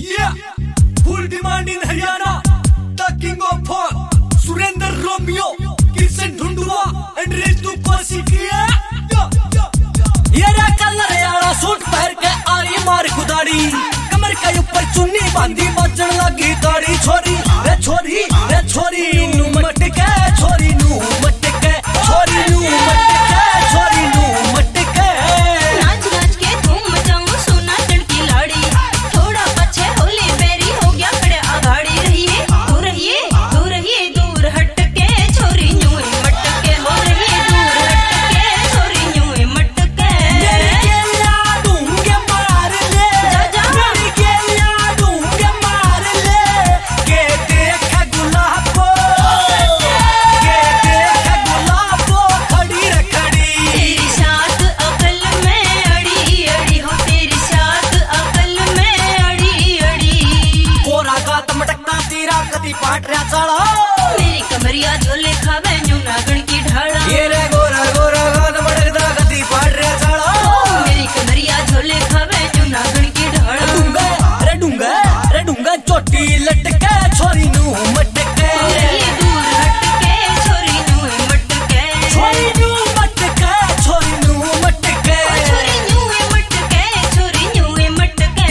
Yeah, full demand in Haryana. The king of folk, Surendra Romeo, Kishan Dhundua, and Ritu Kosikia. ये रे colour यारा suit पहन के आई मार खुदाड़ी, कमर के ऊपर चुन्नी बांधी बजन लगी ताड़ी। छोरी रे छोरी रे छोरी नू मटके, छोरी नू मटके, छोरी नू मटके, छोरी नू मटके। नाच नाच के धूम मचाऊं सोना चढ़की लाड़ी, थोड़ा पछे होली बेरी हो गया खड़े आगाड़ी। रहिए दूर रहिए दूर रहिए दूर हटके, छोरी यूं मटके हो रही दूर हटके, छोरी यूं मटके। मेरी गेलिया दूंगे मार ले, मेरी गेलिया दूंगे मार ले, के देखे गुलाब को, के देखे गुलाब को खड़ी रे खड़ी। तेरी साथ अकल में अड़ी अड़ी हो, तेरी साथ अकल में अड़ी अड़ी। कोरा का तमटकता तीरा कदी पाट रहा चढ़ा, मेरी कमरिया झोले खावे यूं नागण की ढाड़ा। ये रे गोरा गोरा का तमटकता कदी पाट रहा चढ़ा। मेरी कमरिया झोले खावे यूं नागण की ढाड़ा। रे डूंगा चोटी लटके, छोरी नू मटके, रहिए दूर हटके, छोरी यूं मटके। छोरी नू मटके, छोरी नू मटके। छोरी यूं मटके, छोरी यूं मटके।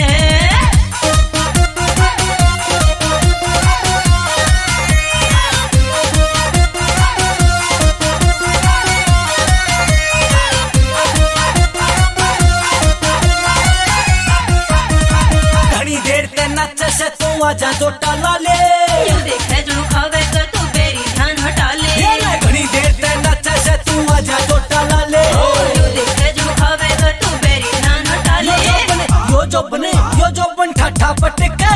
घनी देर ते नाचे से तू आजा जोटा लाले, यूं देखे जो खावे तो तू बेरी ध्यान हटा ले। घनी देर ते नाचे से तू आजा जोटा लाले। यूं देखे जो खावे तो तू बेरी ध्यान हटा ले। यो जो बने ठाठा पटके,